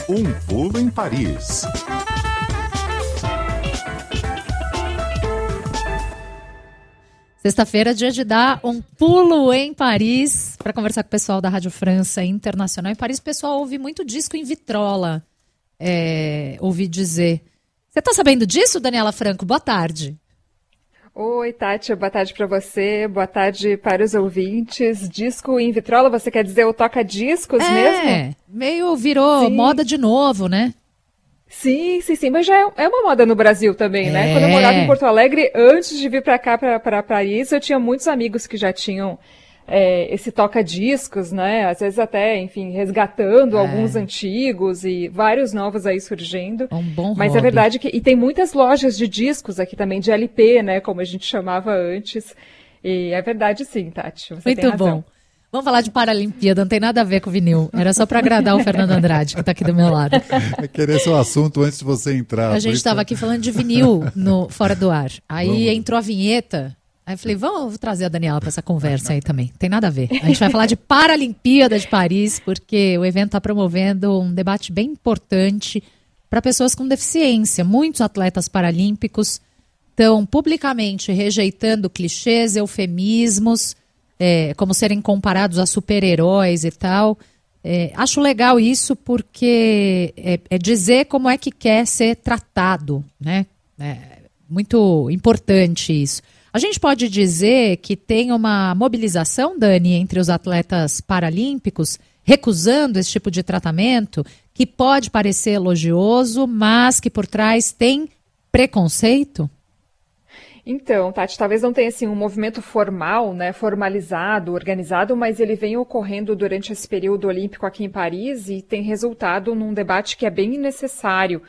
Um pulo em Paris. Sexta-feira, dia de dar um pulo em Paris para conversar com o pessoal da Rádio França Internacional. Em Paris, o pessoal ouve muito disco em vitrola, ouvi dizer. Você está sabendo disso, Daniela Franco? Boa tarde. Oi, Tati, boa tarde para você, boa tarde para os ouvintes. Disco em vitrola, você quer dizer o toca-discos mesmo? Meio virou moda de novo, né? Sim, mas já é uma moda no Brasil também, né? Quando eu morava em Porto Alegre, antes de vir para cá, para Paris, eu tinha muitos amigos que já tinham esse toca-discos, né? Às vezes até, enfim, resgatando alguns antigos e vários novos aí surgindo. Um bom Mas hobby. é verdade que... E tem muitas lojas de discos aqui também, de LP, né? Como a gente chamava antes. E é verdade sim, Tati, você tem razão. Muito bom. Vamos falar de Paralimpíada, não tem nada a ver com vinil. Era só para agradar o Fernando Andrade, que está aqui do meu lado. É querer esse assunto antes de você entrar. A gente estava aqui falando de vinil no Fora do Ar. Aí entrou a vinheta. Aí eu falei, vamos trazer a Daniela para essa conversa aí também. Tem nada a ver. A gente vai falar de Paralimpíada de Paris, porque o evento está promovendo um debate bem importante para pessoas com deficiência. Muitos atletas paralímpicos estão publicamente rejeitando clichês, eufemismos, como serem comparados a super-heróis e tal. Acho legal isso porque é dizer como é que quer ser tratado, né? É muito importante isso. A gente pode dizer que tem uma mobilização, Dani, entre os atletas paralímpicos, recusando esse tipo de tratamento, que pode parecer elogioso, mas que por trás tem preconceito? Então, Tati, talvez não tenha assim, um movimento formal, né, formalizado, organizado, mas ele vem ocorrendo durante esse período olímpico aqui em Paris e tem resultado num debate que é bem necessário.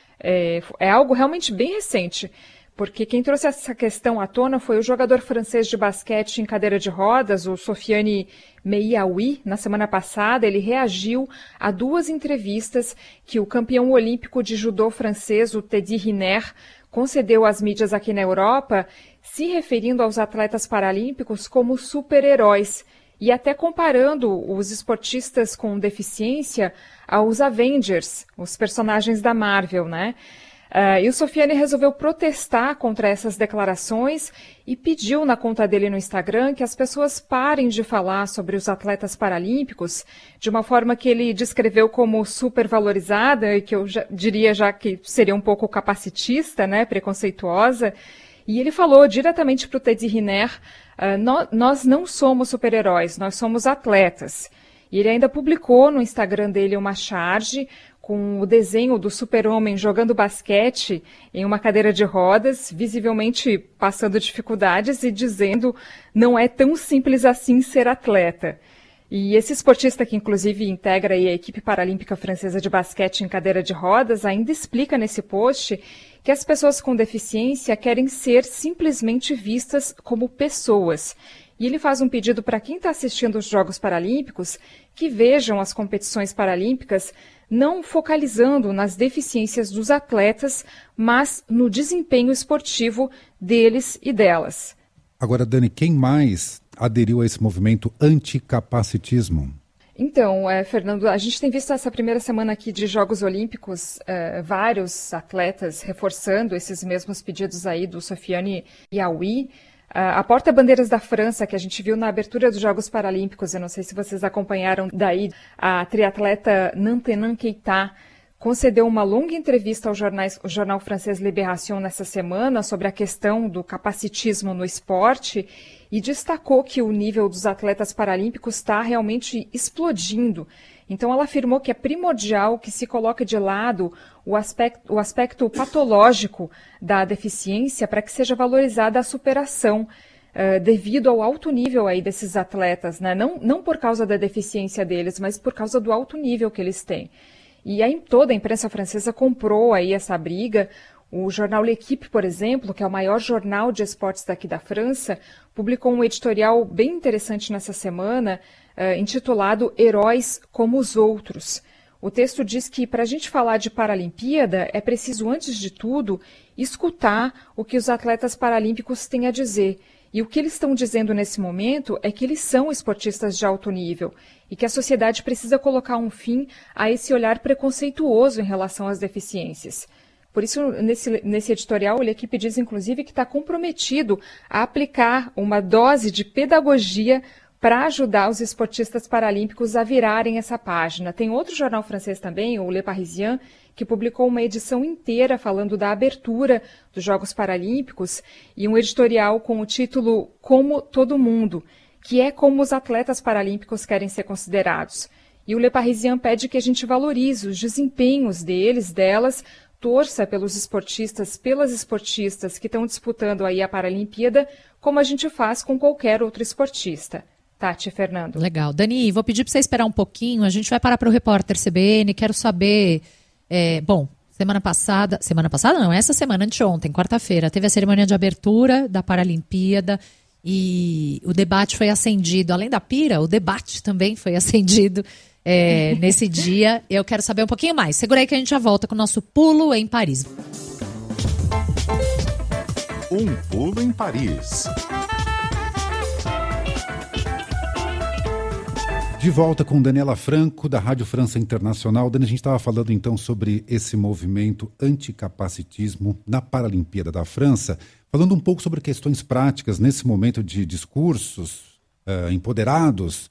É algo realmente bem recente, porque quem trouxe essa questão à tona foi o jogador francês de basquete em cadeira de rodas, o Sofiane Meïaoui. Na semana passada, ele reagiu a duas entrevistas que o campeão olímpico de judô francês, o Teddy Riner, concedeu às mídias aqui na Europa, se referindo aos atletas paralímpicos como super-heróis e até comparando os esportistas com deficiência aos Avengers, os personagens da Marvel, né? E o Sofiane resolveu protestar contra essas declarações e pediu na conta dele no Instagram que as pessoas parem de falar sobre os atletas paralímpicos de uma forma que ele descreveu como supervalorizada e que eu diria já que seria um pouco capacitista, né, preconceituosa. E ele falou diretamente para o Teddy Riner, nós não somos super-heróis, nós somos atletas. E ele ainda publicou no Instagram dele uma charge com o desenho do super-homem jogando basquete em uma cadeira de rodas, visivelmente passando dificuldades e dizendo não é tão simples assim ser atleta. E esse esportista, que inclusive integra aí a equipe paralímpica francesa de basquete em cadeira de rodas, ainda explica nesse post que as pessoas com deficiência querem ser simplesmente vistas como pessoas. E ele faz um pedido para quem está assistindo os Jogos Paralímpicos que vejam as competições paralímpicas não focalizando nas deficiências dos atletas, mas no desempenho esportivo deles e delas. Agora, Dani, quem mais aderiu a esse movimento anticapacitismo? Então, Fernando, a gente tem visto essa primeira semana aqui de Jogos Olímpicos, vários atletas reforçando esses mesmos pedidos aí do Sofiane Meïaoui. A porta-bandeiras da França, que a gente viu na abertura dos Jogos Paralímpicos, eu não sei se vocês acompanharam daí, a triatleta Nantenan Keita concedeu uma longa entrevista ao jornal francês Libération nessa semana sobre a questão do capacitismo no esporte e destacou que o nível dos atletas paralímpicos está realmente explodindo. Então ela afirmou que é primordial que se coloque de lado o aspecto patológico da deficiência para que seja valorizada a superação devido ao alto nível aí desses atletas, né? Não por causa da deficiência deles, mas por causa do alto nível que eles têm. E aí toda a imprensa francesa comprou aí essa briga. O jornal L'Équipe, por exemplo, que é o maior jornal de esportes daqui da França, publicou um editorial bem interessante nessa semana, intitulado Heróis como os Outros. O texto diz que para a gente falar de Paralimpíada é preciso, antes de tudo, escutar o que os atletas paralímpicos têm a dizer E o que eles estão dizendo nesse momento é que eles são esportistas de alto nível e que a sociedade precisa colocar um fim a esse olhar preconceituoso em relação às deficiências. Por isso, nesse editorial, a equipe diz, inclusive, que está comprometido a aplicar uma dose de pedagogia para ajudar os esportistas paralímpicos a virarem essa página. Tem outro jornal francês também, o Le Parisien, que publicou uma edição inteira falando da abertura dos Jogos Paralímpicos e um editorial com o título Como Todo Mundo, que é como os atletas paralímpicos querem ser considerados. E o Le Parisien pede que a gente valorize os desempenhos delas, torça pelos esportistas, pelas esportistas que estão disputando aí a Paralimpíada, como a gente faz com qualquer outro esportista. Tati, Fernando. Legal. Dani, vou pedir para você esperar um pouquinho, a gente vai parar para o repórter CBN, quero saber... semana passada não, essa semana, anteontem, quarta-feira, teve a cerimônia de abertura da Paralimpíada e o debate foi acendido, além da pira, o debate também foi acendido nesse dia. Eu quero saber um pouquinho mais. Segura aí que a gente já volta com o nosso Pulo em Paris. Um pulo em Paris. De volta com Daniela Franco, da Rádio França Internacional. Dani, a gente estava falando então sobre esse movimento anticapacitismo na Paralimpíada da França, falando um pouco sobre questões práticas nesse momento de discursos empoderados.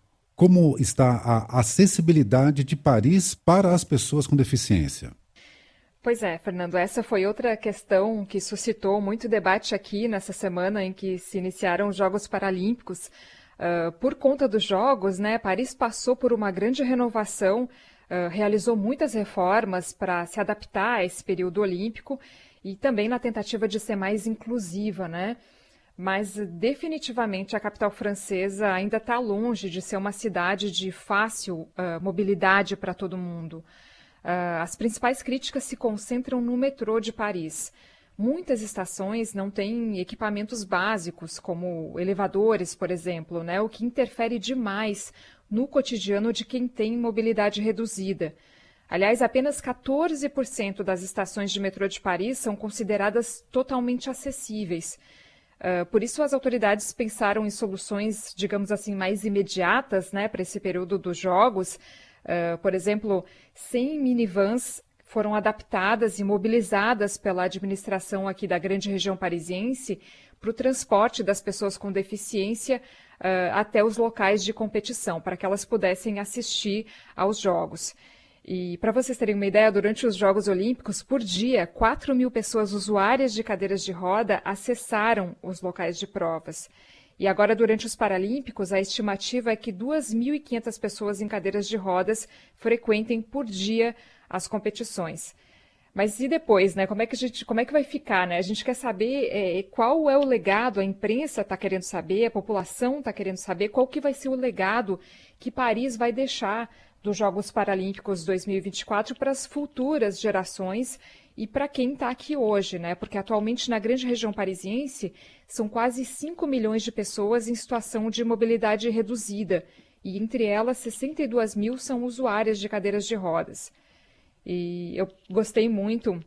Como está a acessibilidade de Paris para as pessoas com deficiência? Pois é, Fernando, essa foi outra questão que suscitou muito debate aqui nessa semana em que se iniciaram os Jogos Paralímpicos. Por conta dos Jogos, né, Paris passou por uma grande renovação, realizou muitas reformas para se adaptar a esse período olímpico e também na tentativa de ser mais inclusiva, né? Mas definitivamente a capital francesa ainda está longe de ser uma cidade de fácil mobilidade para todo mundo. As principais críticas se concentram no metrô de Paris. Muitas estações não têm equipamentos básicos, como elevadores, por exemplo, né, o que interfere demais no cotidiano de quem tem mobilidade reduzida. Aliás, apenas 14% das estações de metrô de Paris são consideradas totalmente acessíveis. Por isso, as autoridades pensaram em soluções, digamos assim, mais imediatas, né, para esse período dos Jogos. Por exemplo, 100 minivans foram adaptadas e mobilizadas pela administração aqui da grande região parisiense para o transporte das pessoas com deficiência até os locais de competição, para que elas pudessem assistir aos Jogos. E para vocês terem uma ideia, durante os Jogos Olímpicos, por dia, 4.000 pessoas usuárias de cadeiras de roda acessaram os locais de provas. E agora, durante os Paralímpicos, a estimativa é que 2.500 pessoas em cadeiras de rodas frequentem por dia as competições. Mas e depois, né? Como é que vai ficar, né? A gente quer saber qual é o legado, a imprensa está querendo saber, a população está querendo saber qual que vai ser o legado que Paris vai deixar dos Jogos Paralímpicos 2024 para as futuras gerações e para quem está aqui hoje, né? Porque atualmente na grande região parisiense são quase 5 milhões de pessoas em situação de mobilidade reduzida e entre elas 62 mil são usuárias de cadeiras de rodas. E eu gostei muito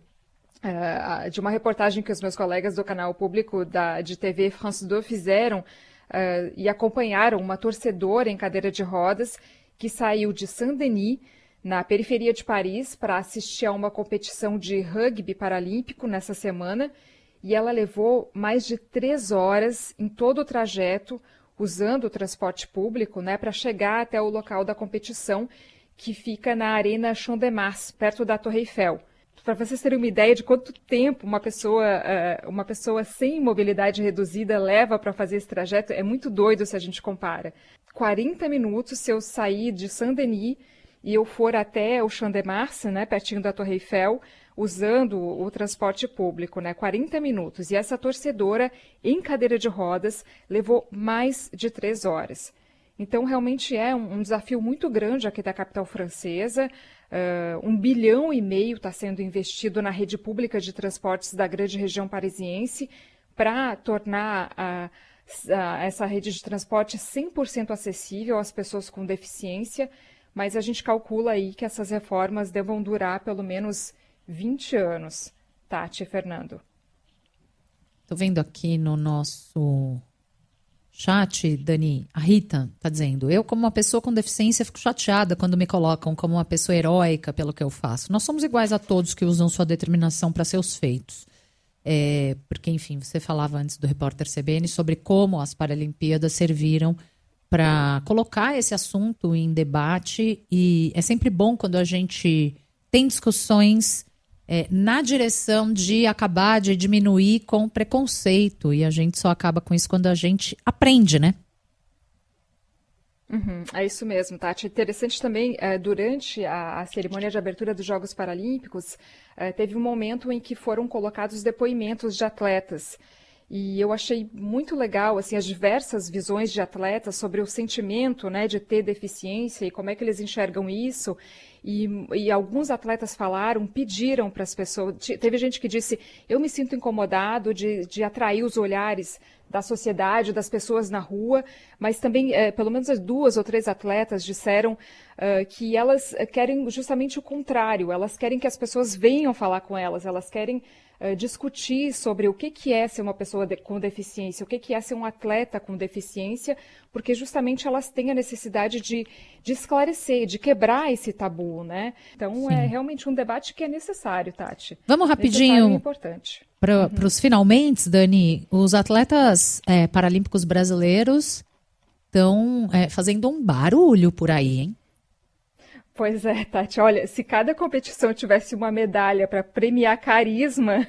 de uma reportagem que os meus colegas do canal público de TV France 2 fizeram e acompanharam uma torcedora em cadeira de rodas que saiu de Saint-Denis, na periferia de Paris, para assistir a uma competição de rugby paralímpico nessa semana. E ela levou mais de 3 horas em todo o trajeto, usando o transporte público, né, para chegar até o local da competição, que fica na Arena Champ de Mars, perto da Torre Eiffel. Para vocês terem uma ideia de quanto tempo uma pessoa sem mobilidade reduzida leva para fazer esse trajeto, é muito doido se a gente compara. 40 minutos se eu sair de Saint-Denis e eu for até o Champ de Mars, né, pertinho da Torre Eiffel, usando o transporte público, né, 40 minutos. E essa torcedora, em cadeira de rodas, levou mais de 3 horas. Então, realmente é um desafio muito grande aqui da capital francesa. 1,5 bilhão está sendo investido na rede pública de transportes da grande região parisiense para tornar essa rede de transporte 100% acessível às pessoas com deficiência, mas a gente calcula aí que essas reformas devam durar pelo menos 20 anos. Tati, Fernando. Tô vendo aqui no nosso chat, Dani, a Rita está dizendo: eu, como uma pessoa com deficiência, fico chateada quando me colocam como uma pessoa heróica pelo que eu faço. Nós somos iguais a todos que usam sua determinação para seus feitos. Porque, enfim, você falava antes do repórter CBN sobre como as Paralimpíadas serviram para colocar esse assunto em debate, e é sempre bom quando a gente tem discussões na direção de acabar, de diminuir com preconceito, e a gente só acaba com isso quando a gente aprende, né? É isso mesmo, Tati. Interessante também, durante a cerimônia de abertura dos Jogos Paralímpicos, teve um momento em que foram colocados depoimentos de atletas. E eu achei muito legal assim, as diversas visões de atletas sobre o sentimento, né, de ter deficiência e como é que eles enxergam isso. E alguns atletas pediram para as pessoas. Teve gente que disse: eu me sinto incomodado de atrair os olhares da sociedade, das pessoas na rua, mas também, pelo menos as 2 ou 3 atletas disseram que elas querem justamente o contrário, elas querem que as pessoas venham falar com elas querem discutir sobre o que é ser uma pessoa com deficiência, o que é ser um atleta com deficiência, porque justamente elas têm a necessidade de esclarecer, de quebrar esse tabu, né? Então, sim, é realmente um debate que é necessário, Tati. Vamos rapidinho para os finalmente, Dani. Os atletas paralímpicos brasileiros estão fazendo um barulho por aí, hein? Pois é, Tati. Olha, se cada competição tivesse uma medalha para premiar carisma,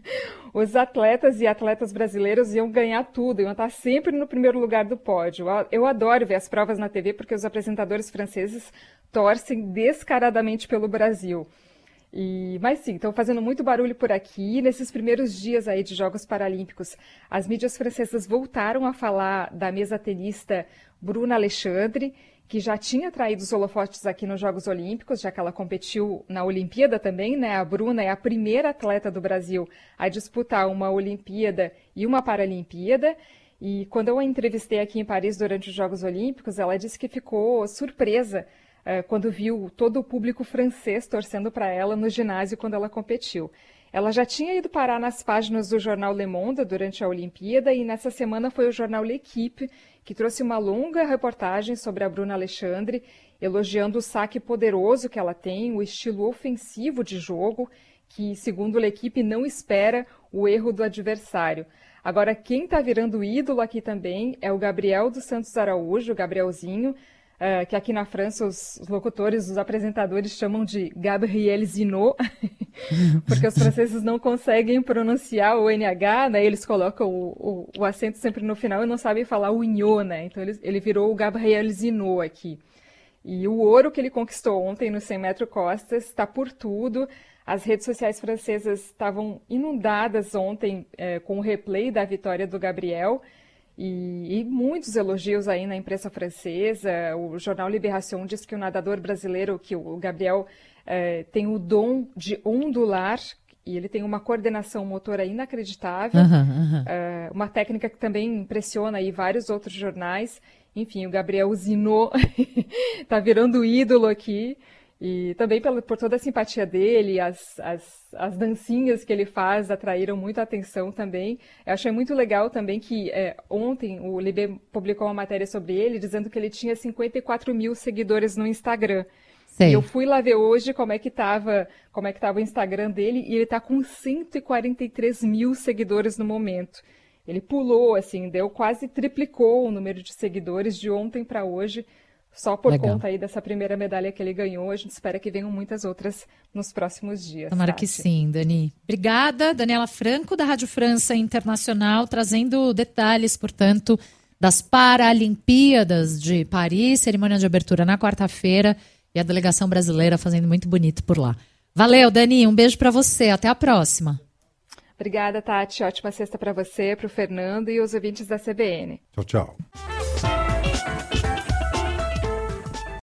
os atletas e atletas brasileiros iam ganhar tudo, iam estar sempre no primeiro lugar do pódio. Eu adoro ver as provas na TV porque os apresentadores franceses torcem descaradamente pelo Brasil. Mas sim, estão fazendo muito barulho por aqui. Nesses primeiros dias aí de Jogos Paralímpicos, as mídias francesas voltaram a falar da mesa tenista Bruna Alexandre, que já tinha traído os holofotes aqui nos Jogos Olímpicos, já que ela competiu na Olimpíada também, né? A Bruna é a primeira atleta do Brasil a disputar uma Olimpíada e uma Paralimpíada. E quando eu a entrevistei aqui em Paris durante os Jogos Olímpicos, ela disse que ficou surpresa quando viu todo o público francês torcendo para ela no ginásio quando ela competiu. Ela já tinha ido parar nas páginas do jornal Le Monde durante a Olimpíada e nessa semana foi o jornal L'Équipe que trouxe uma longa reportagem sobre a Bruna Alexandre, elogiando o saque poderoso que ela tem, o estilo ofensivo de jogo, que, segundo L'Équipe, não espera o erro do adversário. Agora, quem está virando ídolo aqui também é o Gabriel dos Santos Araújo, o Gabrielzinho, que aqui na França os locutores, os apresentadores chamam de Gabriel Zinot, porque os franceses não conseguem pronunciar o NH, né? Eles colocam o acento sempre no final e não sabem falar o Inho, né? Então ele virou o Gabriel Zinot aqui. E o ouro que ele conquistou ontem no 100 metros costas está por tudo. As redes sociais francesas estavam inundadas ontem com o replay da vitória do Gabriel. E muitos elogios aí na imprensa francesa. O jornal Libération diz que o nadador brasileiro, que o Gabriel, tem o dom de ondular e ele tem uma coordenação motora inacreditável, uma técnica que também impressiona aí vários outros jornais. Enfim, o Gabriel Zinot está virando ídolo aqui. E também por toda a simpatia dele, as dancinhas que ele faz atraíram muita atenção também. Eu achei muito legal também que ontem o Libé publicou uma matéria sobre ele, dizendo que ele tinha 54 mil seguidores no Instagram. Sei. E eu fui lá ver hoje como é que estava o Instagram dele, e ele está com 143 mil seguidores no momento. Ele pulou, assim, quase triplicou o número de seguidores de ontem para hoje, só por conta aí dessa primeira medalha que ele ganhou. A gente espera que venham muitas outras nos próximos dias. Tomara que sim, Dani. Obrigada, Daniela Franco, da Rádio França Internacional, trazendo detalhes, portanto, das Paralimpíadas de Paris, cerimônia de abertura na quarta-feira, e a delegação brasileira fazendo muito bonito por lá. Valeu, Dani, um beijo para você, até a próxima. Obrigada, Tati. Ótima sexta para você, para o Fernando e os ouvintes da CBN. Tchau, tchau.